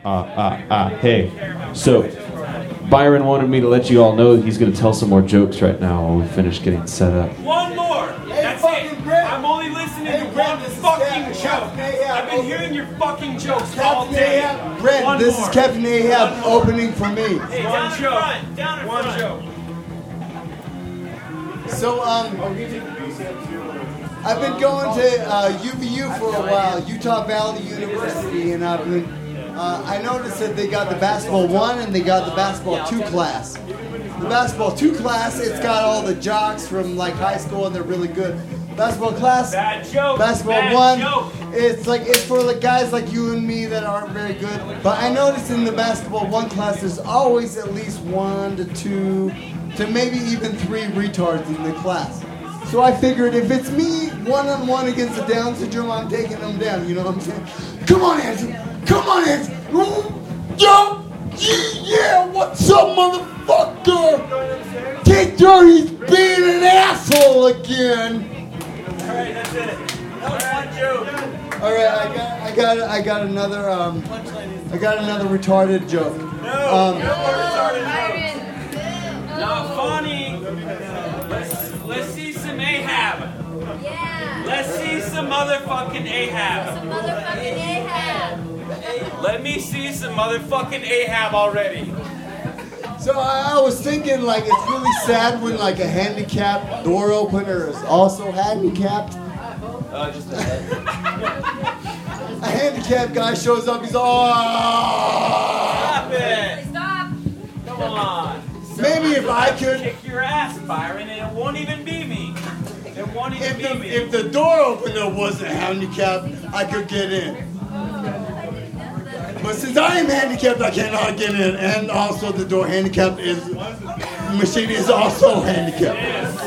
Hey. So, Byron wanted me to let you all know that he's going to tell some more jokes right now while we finish getting set up. One more. That's it. I'm only listening to one fucking joke. I've been hearing your fucking jokes all day. Brent, this is Captain Ahab opening for me. Hey, one joke. One joke. So, I've been going to UVU for a while, Utah Valley University, and I noticed that they got the basketball 1 and they got the basketball 2 class. The basketball 2 class, it's got all the jocks from like high school and they're really good. Basketball class, basketball 1, it's for the guys like you and me that aren't very good. But I noticed in the basketball 1 class, there's always at least 1 to 2 to maybe even 3 retards in the class. So I figured if it's me one-on-one against the Down syndrome, I'm taking them down. You know what I'm saying? Come on, Andrew. Come on, Andrew. Yo, yeah, what's up, motherfucker? K-Dirty's being an asshole again. All right, that's it. That was one joke. All right, I got another retarded joke. No retarded jokes. Not funny. Let's see some Ahab. Yeah. Let's see some motherfucking Ahab. Some motherfucking Ahab. Let me see some motherfucking Ahab already. So I was thinking, like, it's really sad when, like, a handicapped door opener is also handicapped. Just a head. A handicapped guy shows up, he's all... Stop it. Stop. Come on. Maybe if I could... Kick your ass, Byron, and it won't even be me. It won't even be me. If the door opener wasn't handicapped, I could get in. But since I am handicapped, I cannot get in. And also the door handicapped machine is also handicapped.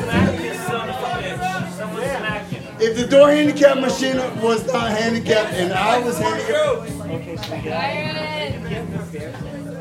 If the door handicap machine was not handicapped and I was handicapped...